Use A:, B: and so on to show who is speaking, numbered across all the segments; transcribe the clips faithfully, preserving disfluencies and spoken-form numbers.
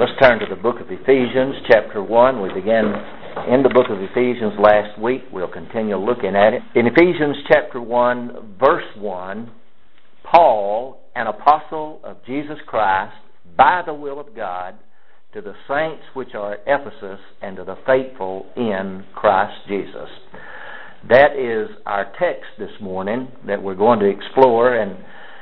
A: Let's turn to the book of Ephesians, chapter one. We began in the book of Ephesians last week. We'll continue looking at it. In Ephesians chapter one, verse one, Paul, an apostle of Jesus Christ, by the will of God, to the saints which are at Ephesus, and to the faithful in Christ Jesus. That is our text this morning that we're going to explore, and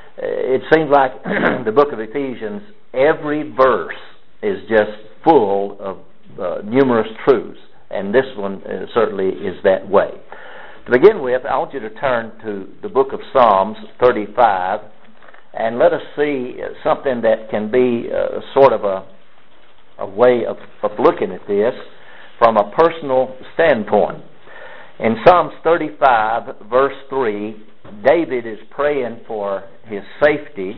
A: it seems like the book of Ephesians, every verse is just full of uh, numerous truths, and this one uh, certainly is that way. To begin with, I want you to turn to the book of Psalms thirty-five, and let us see something that can be uh, sort of a, a way of, of looking at this from a personal standpoint. In Psalms thirty-five, verse three, David is praying for his safety,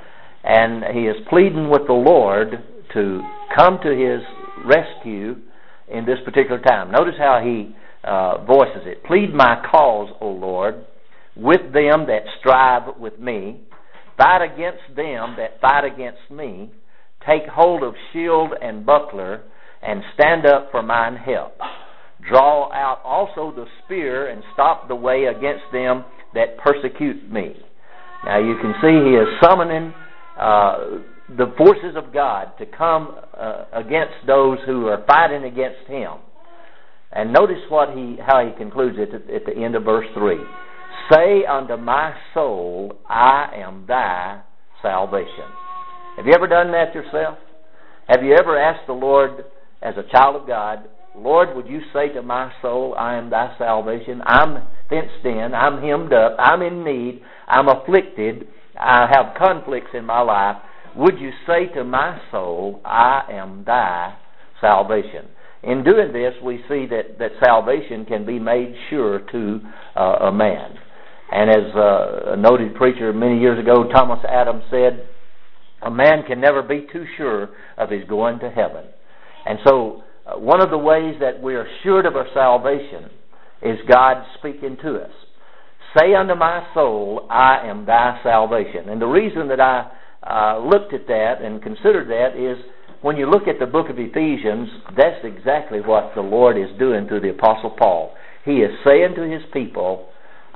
A: and he is pleading with the Lord to come to his rescue in this particular time. Notice how he uh, voices it. Plead my cause, O Lord, with them that strive with me. Fight against them that fight against me. Take hold of shield and buckler, and stand up for mine help. Draw out also the spear, and stop the way against them that persecute me. Now you can see he is summoning uh, the forces of God to come uh, against those who are fighting against him. And notice what he how he concludes it at, at the end of verse three. Say unto my soul, I am thy salvation. Have you ever done that yourself? Have you ever asked the Lord, as a child of God, Lord, would you say to my soul, I am thy salvation? I'm fenced in, I'm hemmed up, I'm in need, I'm afflicted, I have conflicts in my life. Would you say to my soul, I am thy salvation? In doing this, we see that, that salvation can be made sure to uh, a man. And as uh, a noted preacher many years ago, Thomas Adams, said, a man can never be too sure of his going to heaven. And so, uh, one of the ways that we are assured of our salvation is God speaking to us. Say unto my soul, I am thy salvation. And the reason that I uh, looked at that and considered that is, when you look at the book of Ephesians, that's exactly what the Lord is doing through the Apostle Paul. He is saying to his people,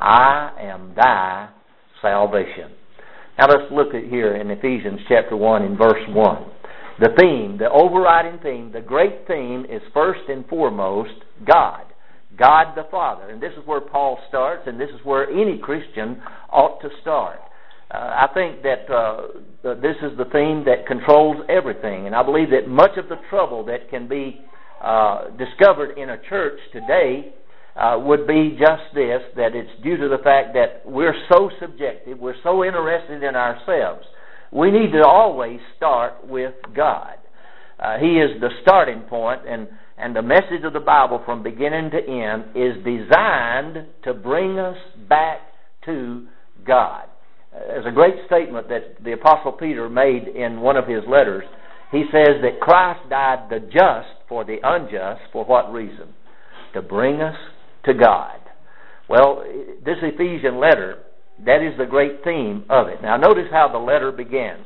A: I am thy salvation. Now let's look at here in Ephesians chapter one in verse one. The theme, the overriding theme, the great theme is first and foremost God. God the Father. And this is where Paul starts, and this is where any Christian ought to start. Uh, I think that uh, this is the theme that controls everything. And I believe that much of the trouble that can be uh, discovered in a church today uh, would be just this, that it's due to the fact that we're so subjective, we're so interested in ourselves. We need to always start with God. Uh, he is the starting point, and, and the message of the Bible from beginning to end is designed to bring us back to God. There's a great statement that the Apostle Peter made in one of his letters. He says that Christ died the just for the unjust. For what reason? To bring us to God. Well, this Ephesian letter, that is the great theme of it. Now notice how the letter begins.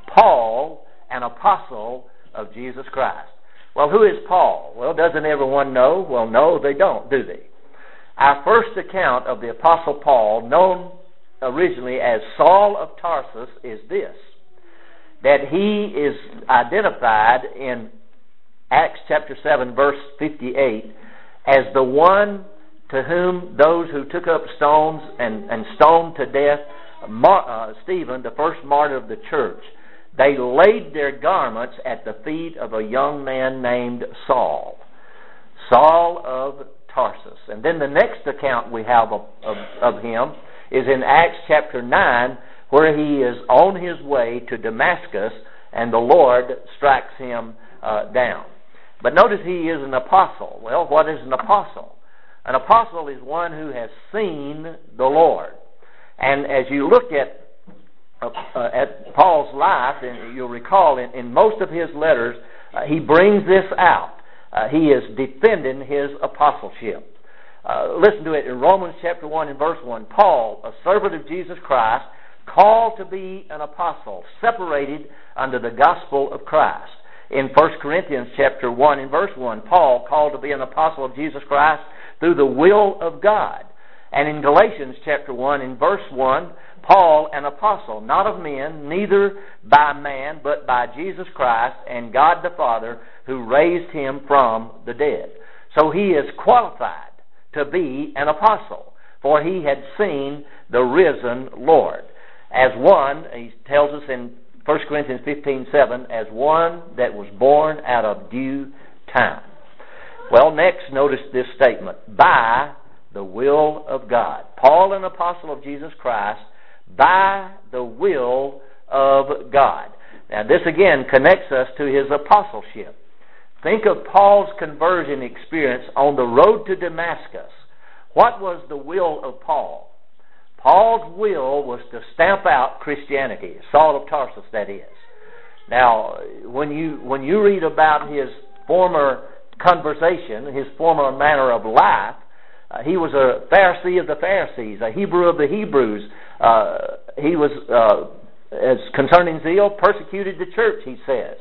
A: Paul, an apostle of Jesus Christ. Well, who is Paul? Well, doesn't everyone know? Well, no, they don't, do they? Our first account of the Apostle Paul, known originally as Saul of Tarsus, is this: that he is identified in Acts chapter seven, verse fifty-eight, as the one to whom those who took up stones and, and stoned to death Mar- uh, Stephen, the first martyr of the church, they laid their garments at the feet of a young man named Saul. Saul of Tarsus. And then the next account we have of, of, of him is in Acts chapter nine, where he is on his way to Damascus, and the Lord strikes him uh, down. But notice he is an apostle. Well, what is an apostle? An apostle is one who has seen the Lord. And as you look at uh, uh, at Paul's life, and you'll recall in, in most of his letters, uh, he brings this out. Uh, he is defending his apostleship. Uh, listen to it in Romans chapter one and verse one. Paul, a servant of Jesus Christ, called to be an apostle, separated under the gospel of Christ. In First Corinthians chapter one and verse one, Paul called to be an apostle of Jesus Christ through the will of God. And in Galatians chapter one and verse one, Paul, an apostle, not of men, neither by man, but by Jesus Christ and God the Father, who raised him from the dead. So he is qualified to be an apostle, for he had seen the risen Lord. As one, he tells us in First Corinthians fifteen seven, as one that was born out of due time. Well, next, notice this statement, by the will of God. Paul, an apostle of Jesus Christ, by the will of God. Now, this again connects us to his apostleship. Think of Paul's conversion experience on the road to Damascus. What was the will of Paul? Paul's will was to stamp out Christianity, Saul of Tarsus, that is. Now, when you when you read about his former conversation, his former manner of life, uh, he was a Pharisee of the Pharisees, a Hebrew of the Hebrews. Uh, he was, uh, as concerning zeal, persecuted the church, he says.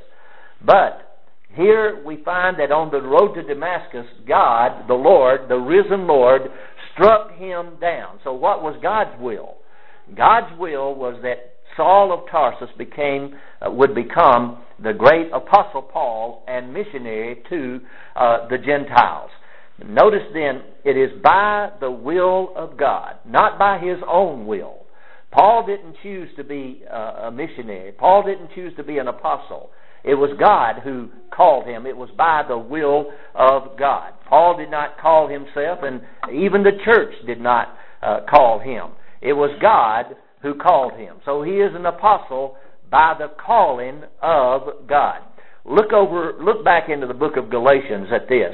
A: But here we find that on the road to Damascus, God, the Lord, the risen Lord, struck him down. So what was God's will? God's will was that Saul of Tarsus became uh, would become the great apostle Paul and missionary to uh, the Gentiles. Notice then, it is by the will of God, not by his own will. Paul didn't choose to be uh, a missionary. Paul didn't choose to be an apostle. It was God who called him. It was by the will of God. Paul did not call himself, and even the church did not uh, call him. It was God who called him. So he is an apostle by the calling of God. Look over, look back into the book of Galatians at this,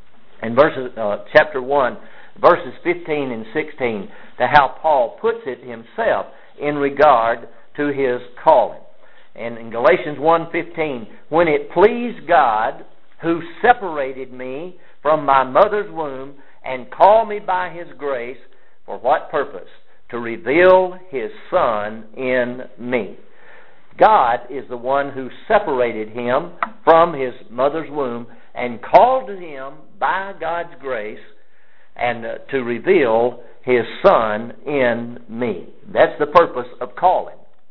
A: in verses, uh, chapter one, verses fifteen and sixteen, to how Paul puts it himself in regard to his calling. And in Galatians one fifteen, when it pleased God, who separated me from my mother's womb and called me by his grace, for what purpose? To reveal his Son in me. God is the one who separated him from his mother's womb and called him by God's grace and uh, to reveal his Son in me. That's the purpose of calling.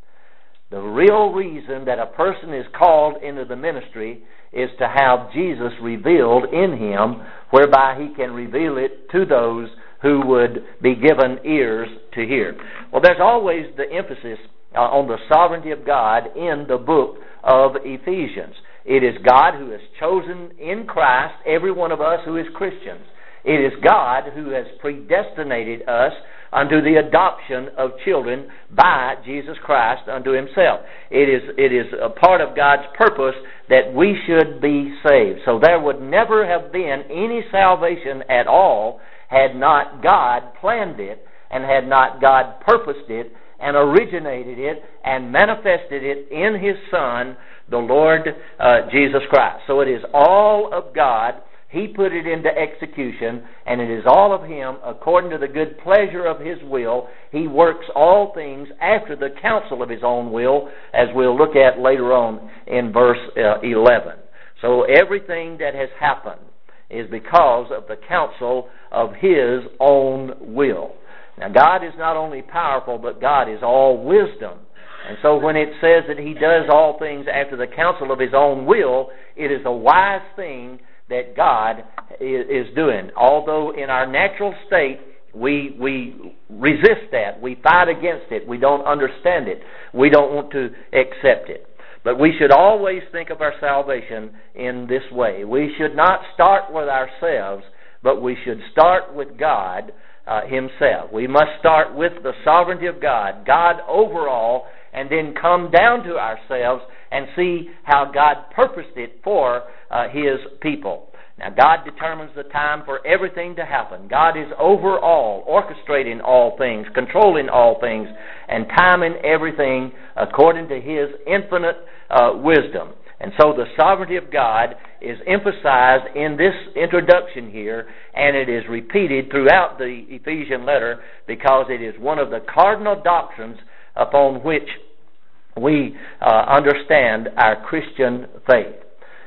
A: The real reason that a person is called into the ministry is to have Jesus revealed in him, whereby he can reveal it to those who would be given ears to hear. Well, there's always the emphasis uh, on the sovereignty of God in the book of Ephesians. It is God who has chosen in Christ every one of us who is Christians. It is God who has predestinated us unto the adoption of children by Jesus Christ unto himself. It is, it is a part of God's purpose that we should be saved. So there would never have been any salvation at all had not God planned it and had not God purposed it and originated it and manifested it in his Son, the Lord uh, Jesus Christ. So it is all of God. He put it into execution, and it is all of him according to the good pleasure of his will. He works all things after the counsel of his own will, as we'll look at later on in verse uh, eleven. So everything that has happened is because of the counsel of his own will. Now, God is not only powerful, but God is all wisdom. And so when it says that he does all things after the counsel of his own will, it is a wise thing that God is doing. Although in our natural state, we we resist that. We fight against it. We don't understand it. We don't want to accept it. But we should always think of our salvation in this way. We should not start with ourselves, but we should start with God uh, himself. We must start with the sovereignty of God, God over all, and then come down to ourselves and see how God purposed it for uh, his people. Now, God determines the time for everything to happen. God is over all, orchestrating all things, controlling all things, and timing everything according to his infinite uh, wisdom. And so the sovereignty of God is emphasized in this introduction here, and it is repeated throughout the Ephesian letter because it is one of the cardinal doctrines upon which we uh, understand our Christian faith.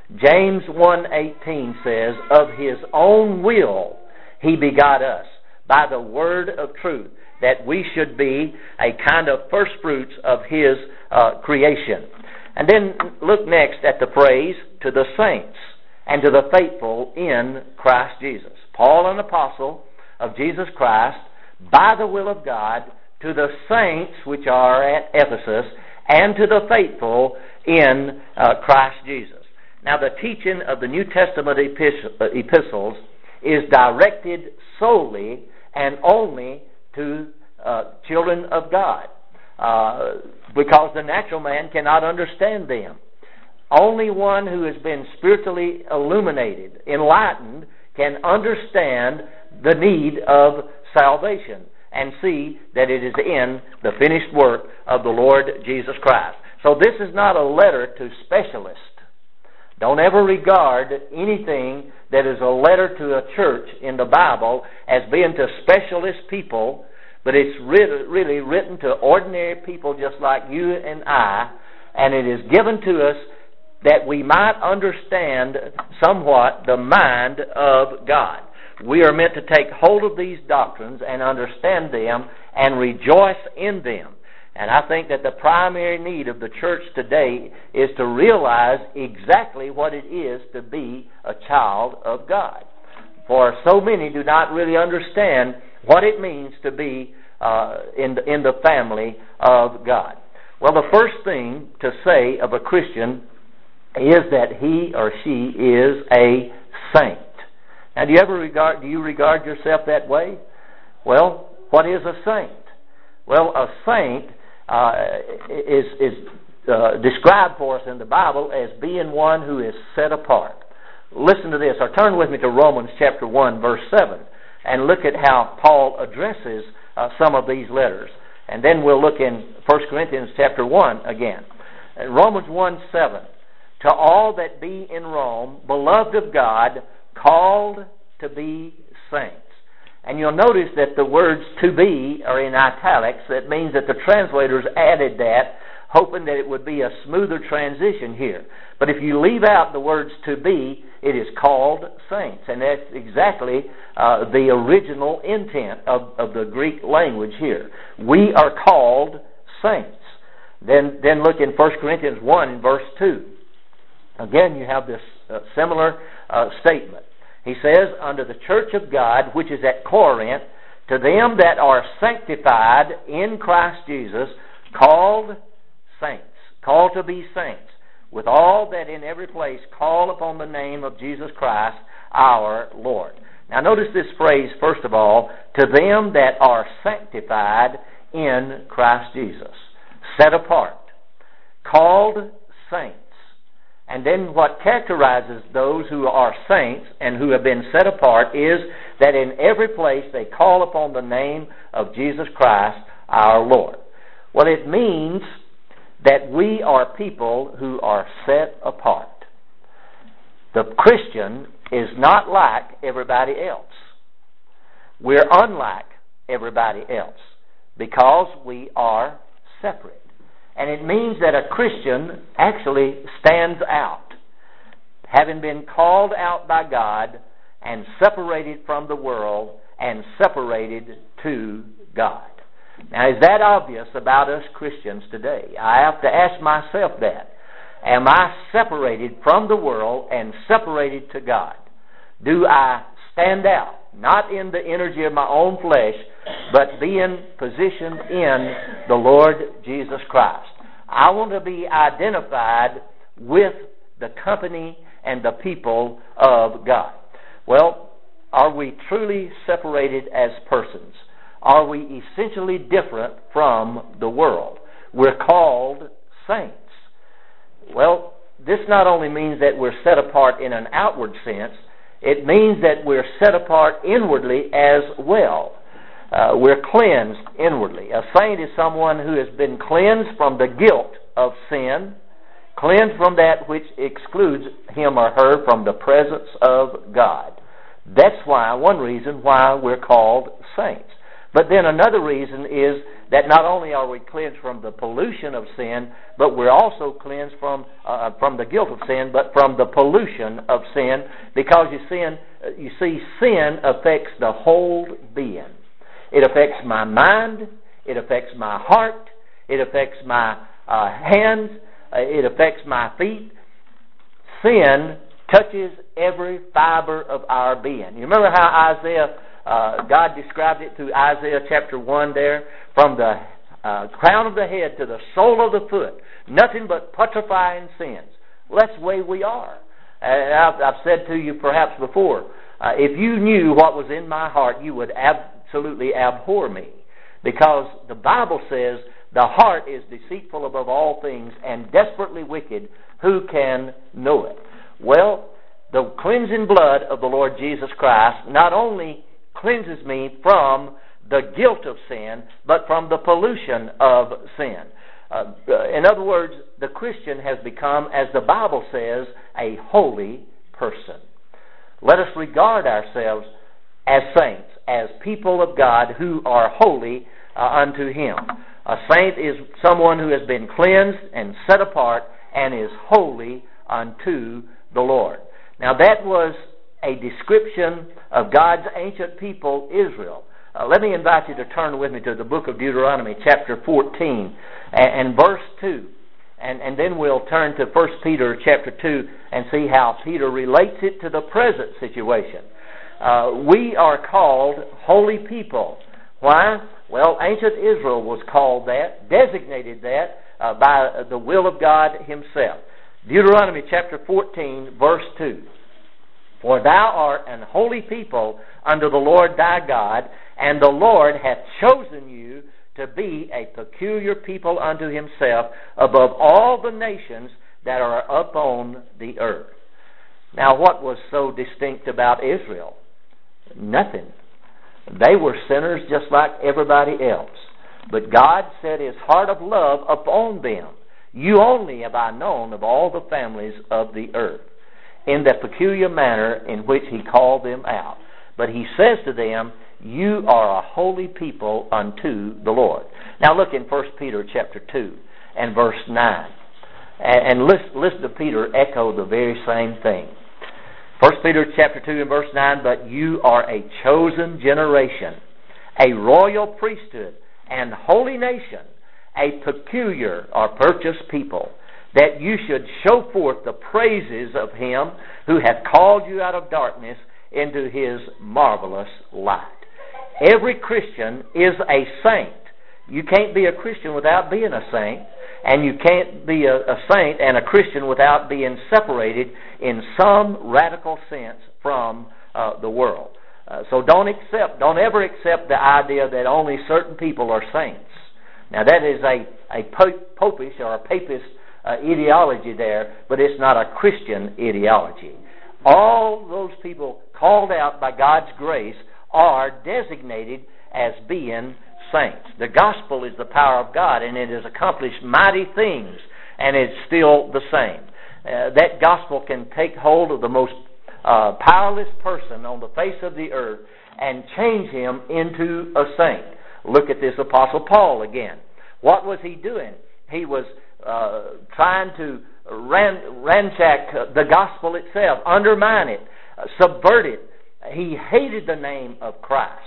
A: James one eighteen says, of His own will He begot us by the word of truth, that we should be a kind of first fruits of His uh, creation. And then look next at the phrase, to the saints and to the faithful in Christ Jesus. Paul, an apostle of Jesus Christ, by the will of God, to the saints which are at Ephesus, and to the faithful in uh, Christ Jesus. Now, the teaching of the New Testament epistles is directed solely and only to uh, children of God, uh, because the natural man cannot understand them. Only one who has been spiritually illuminated, enlightened, can understand the need of salvation and see that it is in the finished work of the Lord Jesus Christ. So this is not a letter to specialists. Don't ever regard anything that is a letter to a church in the Bible as being to specialist people, but it's really, really written to ordinary people just like you and I, and it is given to us that we might understand somewhat the mind of God. We are meant to take hold of these doctrines and understand them and rejoice in them. And I think that the primary need of the church today is to realize exactly what it is to be a child of God. For so many do not really understand what it means to be uh, in, the, in the family of God. Well, the first thing to say of a Christian is that he or she is a saint. Now, do you ever regard, do you regard yourself that way? Well, what is a saint? Well, a saint uh, is, is uh, described for us in the Bible as being one who is set apart. Listen to this, or turn with me to Romans chapter one, verse seven, and look at how Paul addresses uh, some of these letters. And then we'll look in First Corinthians chapter one again. Uh, Romans one, seven. To all that be in Rome, beloved of God, called to be saints. And you'll notice that the words to be are in italics. That means that the translators added that, hoping that it would be a smoother transition here. But if you leave out the words to be, it is called saints. And that's exactly uh, the original intent of, of the Greek language here. We are called saints. Then, then look in First Corinthians one, verse two. Again, you have this uh, similar uh, statement. He says, unto the church of God, which is at Corinth, to them that are sanctified in Christ Jesus, called saints, called to be saints, with all that in every place call upon the name of Jesus Christ, our Lord. Now notice this phrase, first of all, to them that are sanctified in Christ Jesus, set apart, called saints. And then what characterizes those who are saints and who have been set apart is that in every place they call upon the name of Jesus Christ, our Lord. Well, it means that we are people who are set apart. The Christian is not like everybody else. We're unlike everybody else because we are separate. And it means that a Christian actually stands out, having been called out by God and separated from the world and separated to God. Now, is that obvious about us Christians today? I have to ask myself that. Am I separated from the world and separated to God? Do I stand out, not in the energy of my own flesh, but being positioned in the Lord Jesus Christ? I want to be identified with the company and the people of God. Well, are we truly separated as persons? Are we essentially different from the world? We're called saints. Well, this not only means that we're set apart in an outward sense, it means that we're set apart inwardly as well. Uh, we're cleansed inwardly. A saint is someone who has been cleansed from the guilt of sin, cleansed from that which excludes him or her from the presence of God. That's why, one reason why we're called saints. But then another reason is that not only are we cleansed from the pollution of sin, but we're also cleansed from uh, from the guilt of sin, but from the pollution of sin, because you sin, you see, sin affects the whole being. It affects my mind. It affects my heart. It affects my uh, hands. Uh, it affects my feet. Sin touches every fiber of our being. You remember how Isaiah, uh, God described it through Isaiah chapter one there, from the uh, crown of the head to the sole of the foot, nothing but putrefying sins. Well, that's the way we are. And I've, I've said to you perhaps before, uh, if you knew what was in my heart, you would absolutely abhor me, because the Bible says the heart is deceitful above all things and desperately wicked. Who can know it? Well, the cleansing blood of the Lord Jesus Christ not only cleanses me from the guilt of sin, but from the pollution of sin. Uh, in other words, the Christian has become, as the Bible says, a holy person. Let us regard ourselves as saints, as people of God who are holy uh, unto Him. A saint is someone who has been cleansed and set apart and is holy unto the Lord. Now that was a description of God's ancient people, Israel. Uh, let me invite you to turn with me to the book of Deuteronomy, chapter fourteen, and, and verse two. And, and then we'll turn to First Peter, chapter two, and see how Peter relates it to the present situation. Uh, we are called holy people. Why? Well, ancient Israel was called that, designated that, uh, by the will of God Himself. Deuteronomy chapter fourteen, verse two. For thou art an holy people unto the Lord thy God, and the Lord hath chosen you to be a peculiar people unto Himself above all the nations that are upon the earth. Now, what was so distinct about Israel? Nothing. They were sinners just like everybody else. But God set His heart of love upon them. You only have I known of all the families of the earth, in the peculiar manner in which He called them out. But He says to them, you are a holy people unto the Lord. Now look in First Peter chapter two and verse nine. And, and listen, listen to Peter echo the very same thing. First Peter chapter two and verse nine, but you are a chosen generation, a royal priesthood, and holy nation, a peculiar or purchased people, that you should show forth the praises of Him who hath called you out of darkness into His marvelous light. Every Christian is a saint. You can't be a Christian without being a saint, and you can't be a, a saint and a Christian without being separated in some radical sense from uh, the world. Uh, so don't accept, don't ever accept the idea that only certain people are saints. Now that is a, a popish or a papist uh, ideology there, but it's not a Christian ideology. All those people called out by God's grace are designated as being saints. The gospel is the power of God, and it has accomplished mighty things, and it's still the same. Uh, that gospel can take hold of the most uh, powerless person on the face of the earth and change him into a saint. Look at this Apostle Paul again. What was he doing? He was uh, trying to ran, ransack the gospel itself, undermine it, uh, subvert it. He hated the name of Christ.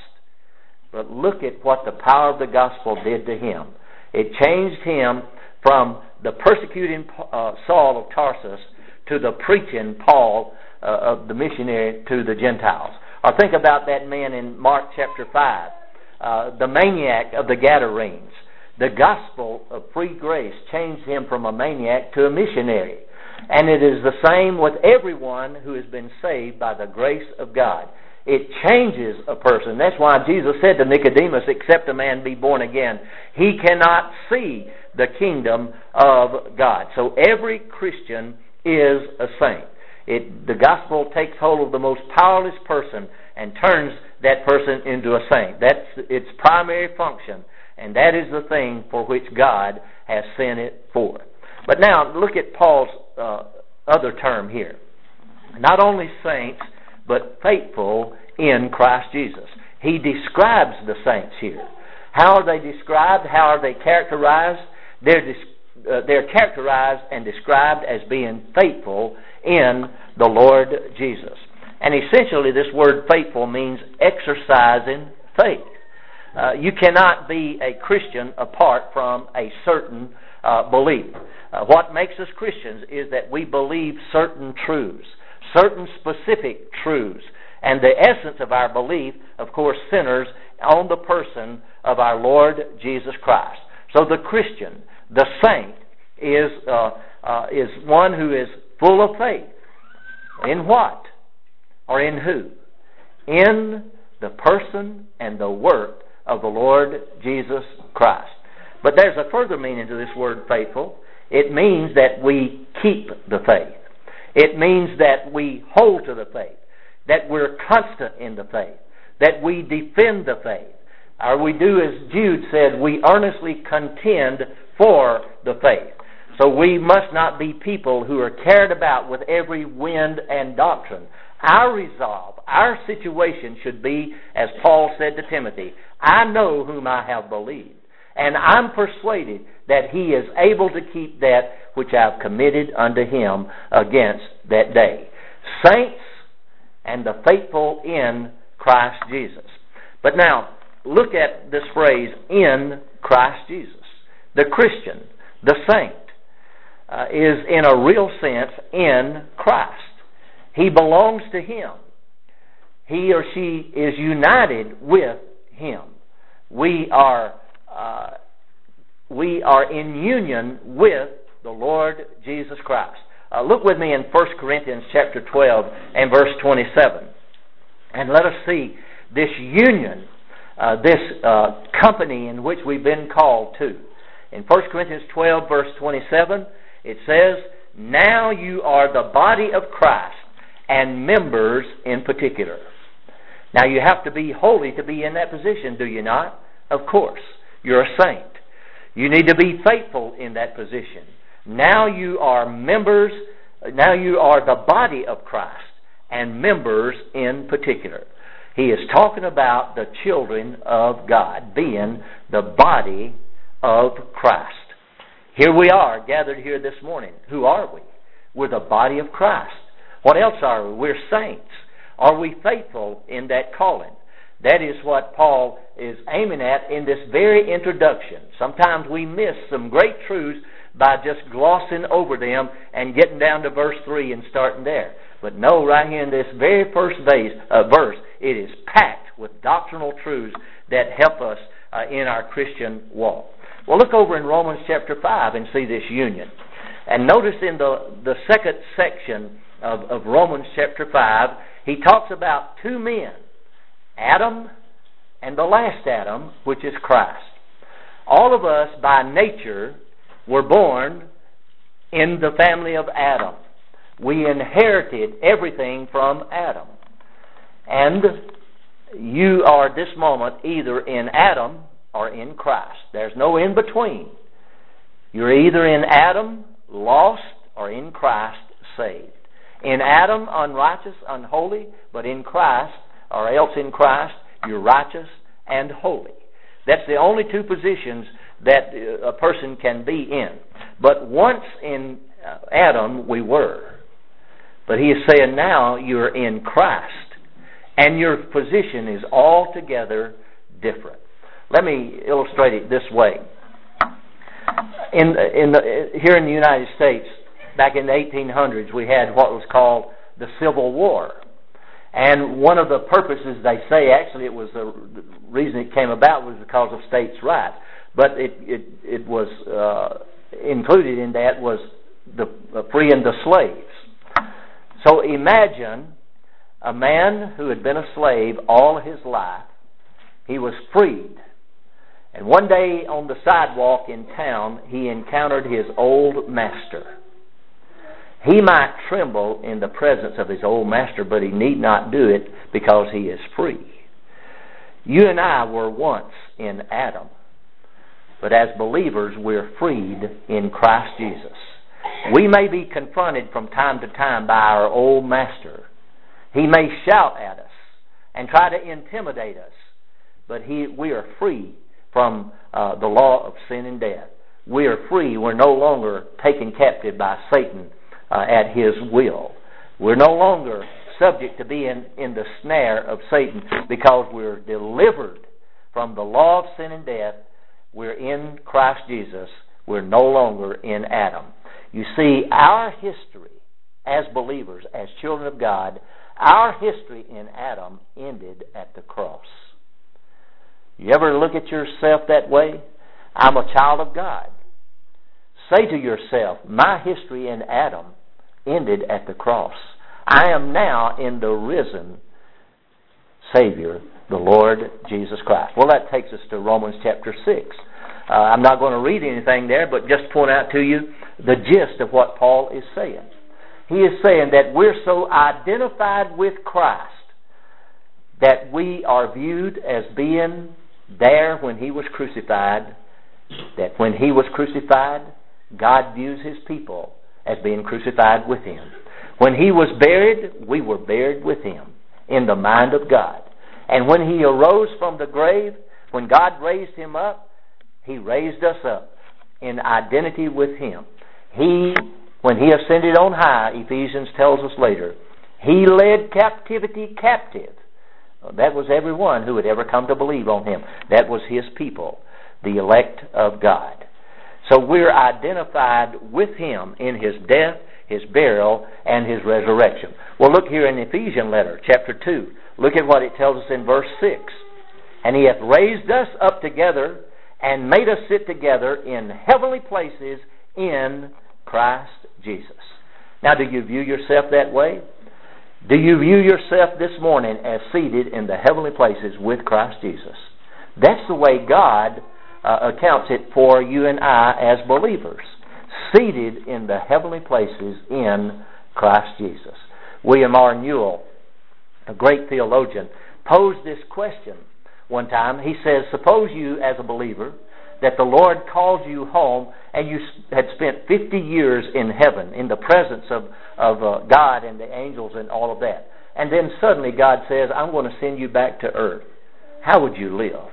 A: But look at what the power of the gospel did to him. It changed him from the persecuting uh, Saul of Tarsus to the preaching Paul uh, of the missionary to the Gentiles. Or think about that man in Mark chapter five, uh, the maniac of the Gadarenes. The gospel of free grace changed him from a maniac to a missionary. And it is the same with everyone who has been saved by the grace of God. It changes a person. That's why Jesus said to Nicodemus, except a man be born again, he cannot see the kingdom of God. So every Christian is a saint. It, the gospel takes hold of the most powerless person and turns that person into a saint. That's its primary function, and that is the thing for which God has sent it forth. But now look at Paul's uh, other term here. Not only saints, but faithful in Christ Jesus. He describes the saints here. How are they described? How are they characterized? They're, uh, they're characterized and described as being faithful in the Lord Jesus. And essentially this word faithful means exercising faith. Uh, you cannot be a Christian apart from a certain uh, belief. Uh, what makes us Christians is that we believe certain truths, certain specific truths. And the essence of our belief, of course, centers on the person of our Lord Jesus Christ. So the Christian, the saint, is uh, uh, is one who is full of faith. In what? Or in who? In the person and the work of the Lord Jesus Christ. But there's a further meaning to this word faithful. It means that we keep the faith. It means that we hold to the faith, that we're constant in the faith, that we defend the faith. Or we do as Jude said, we earnestly contend for the faith. So we must not be people who are carried about with every wind and doctrine. Our resolve, our situation should be, as Paul said to Timothy, I know whom I have believed, and I'm persuaded that he is able to keep that which I've committed unto him against that day. Saints and the faithful in Christ Jesus. But now, look at this phrase, in Christ Jesus. The Christian, the saint, uh, is in a real sense in Christ. He belongs to Him. He or she is united with Him. We are uh, we are in union with the Lord Jesus Christ. Uh, look with me in First Corinthians chapter twelve and verse twenty-seven. And let us see this union, uh, this uh, company in which we've been called to. In First Corinthians twelve verse twenty-seven, it says, now you are the body of Christ, and members in particular. Now you have to be holy to be in that position, do you not? Of course. You're a saint. You need to be faithful in that position. Now you are members, now you are the body of Christ, and members in particular. He is talking about the children of God being the body of Christ. Here we are, gathered here this morning. Who are we? We're the body of Christ. What else are we? We're saints. Are we faithful in that calling? That is what Paul is aiming at in this very introduction. Sometimes we miss some great truths by just glossing over them and getting down to verse three and starting there. But no, right here in this very first base, uh, verse, it is packed with doctrinal truths that help us uh, in our Christian walk. Well, look over in Romans chapter five and see this union. And notice in the, the second section of, of Romans chapter five, he talks about two men, Adam and the last Adam, which is Christ. All of us by nature were born in the family of Adam. We inherited everything from Adam. And you are this moment either in Adam or in Christ. There's no in between. You're either in Adam, lost, or in Christ, saved. In Adam, unrighteous, unholy, but in Christ, or else in Christ, you're righteous and holy. That's the only two positions that a person can be in. But once in Adam, we were. But he is saying now you're in Christ, and your position is altogether different. Let me illustrate it this way. In, in the, here in the United States, back in the eighteen hundreds, we had what was called the Civil War. And one of the purposes, they say, actually it was the, the reason it came about was because of states' rights. But it, it, it was uh, included in that was the uh, freeing the slaves. So imagine a man who had been a slave all his life. He was freed. And one day on the sidewalk in town, he encountered his old master. He might tremble in the presence of his old master, but he need not do it because he is free. You and I were once in Adam, but as believers, we're freed in Christ Jesus. We may be confronted from time to time by our old master. He may shout at us and try to intimidate us, but he, we are free from uh, the law of sin and death. We are free. We're no longer taken captive by Satan uh, at his will. We're no longer subject to being in the snare of Satan because we're delivered from the law of sin and death. We're in Christ Jesus. We're no longer in Adam. You see, our history as believers, as children of God, our history in Adam ended at the cross. You ever look at yourself that way? I'm a child of God. Say to yourself, my history in Adam ended at the cross. I am now in the risen Savior, the Lord Jesus Christ. Well, that takes us to Romans chapter six. Uh, I'm not going to read anything there, but just point out to you the gist of what Paul is saying. He is saying that we're so identified with Christ that we are viewed as being there when He was crucified, that when He was crucified, God views His people as being crucified with Him. When He was buried, we were buried with Him in the mind of God. And when He arose from the grave, when God raised Him up, He raised us up in identity with Him. He, when He ascended on high, Ephesians tells us later, He led captivity captive. That was everyone who had ever come to believe on Him. That was His people, the elect of God. So we're identified with Him in His death, His burial, and His resurrection. Well, look here in the Ephesian letter, chapter two. Look at what it tells us in verse six. And He hath raised us up together and made us sit together in heavenly places in Christ Jesus. Now, do you view yourself that way? Do you view yourself this morning as seated in the heavenly places with Christ Jesus? That's the way God uh, accounts it for you and I as believers. Seated in the heavenly places in Christ Jesus. William R. Newell, a great theologian, posed this question one time. He says, suppose you as a believer that the Lord called you home and you had spent fifty years in heaven in the presence of, of uh, God and the angels and all of that. And then suddenly God says, I'm going to send you back to earth. How would you live?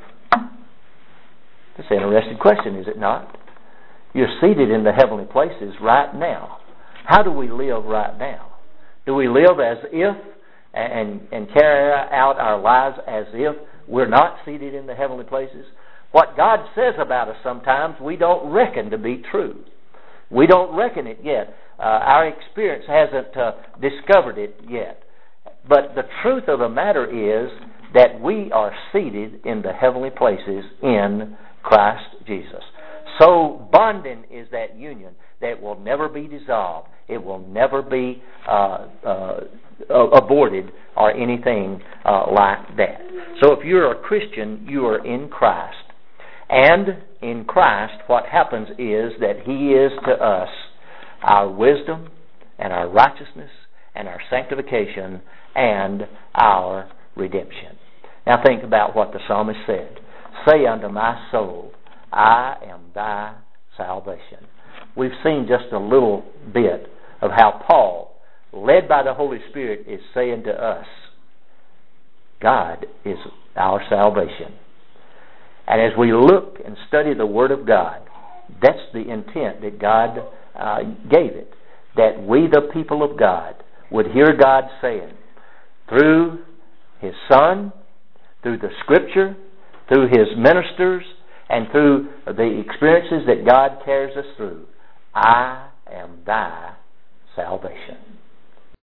A: That's an interesting question, is it not? You're seated in the heavenly places right now. How do we live right now? Do we live as if and, and carry out our lives as if we're not seated in the heavenly places? What God says about us sometimes we don't reckon to be true. We don't reckon it yet. Uh, our experience hasn't uh, discovered it yet. But the truth of the matter is that we are seated in the heavenly places in Christ Jesus. So bonding is that union that will never be dissolved. It will never be uh, uh, aborted or anything uh, like that. So if you're a Christian, you are in Christ. And in Christ, what happens is that He is to us our wisdom and our righteousness and our sanctification and our redemption. Now think about what the psalmist said. Say unto my soul, I am thy salvation. We've seen just a little bit of how Paul, led by the Holy Spirit, is saying to us, God is our salvation. And as we look and study the Word of God, that's the intent that God uh, gave it. That we, the people of God, would hear God saying, through His Son, through the Scripture, through His ministers, and through the experiences that God carries us through, I am thy salvation.